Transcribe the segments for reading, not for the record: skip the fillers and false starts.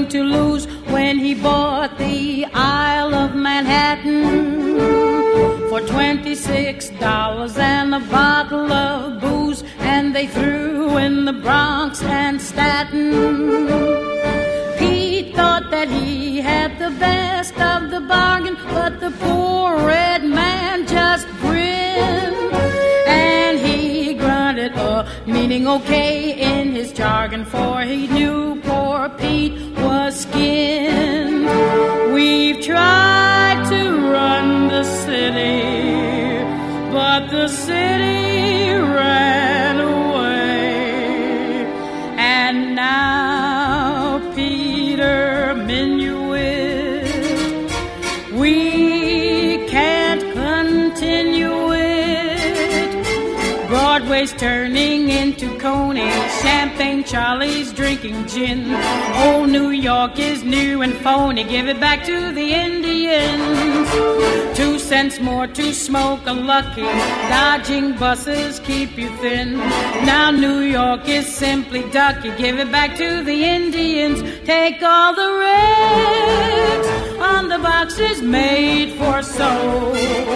to lose when he bought the Isle of Manhattan for $26 and a bottle of booze, and they threw in the Bronx and Staten. Pete thought that he had the best of the bargain, but the poor red man just grinned, and he grunted, meaning okay in his jargon, for he knew poor Pete was skinned. We've tried to run the city, but the city ran away, and now Peter Minuit, we can't continue it. Broadway's turning into Coney, Champagne Charlie's drinking gin. Old New York is new and phony, give it back to the Indians. 2 cents more to smoke a lucky, dodging buses keep you thin. Now New York is simply ducky, give it back to the Indians. Take all the reds on the boxes made for soul.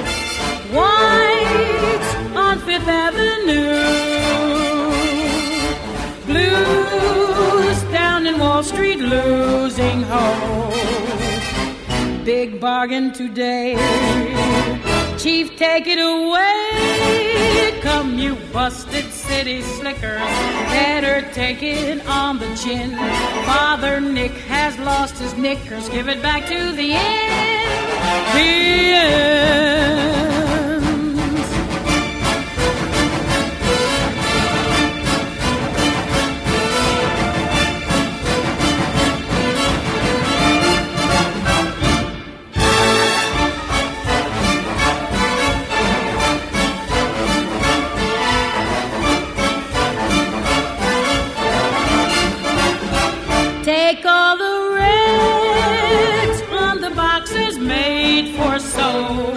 Whites on Fifth Avenue, blues down in Wall Street losing hope. Big bargain today, Chief, take it away. Come, you busted city slickers, better take it on the chin. Father Nick has lost his knickers, give it back to the Indians. Take all the reds on the boxes made for soul.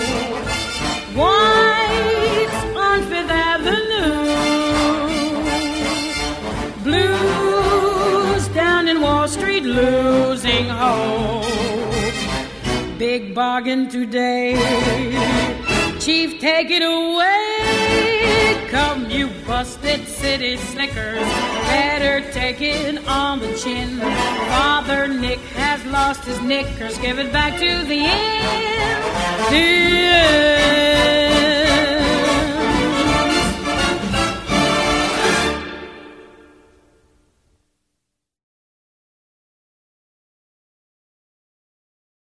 Whites on Fifth Avenue, blues down in Wall Street losing hope. Big bargain today, Chief, take it away. Come, you busted city slickers, better take it on the chin. Father Nick has lost his knickers, give it back to the Indians.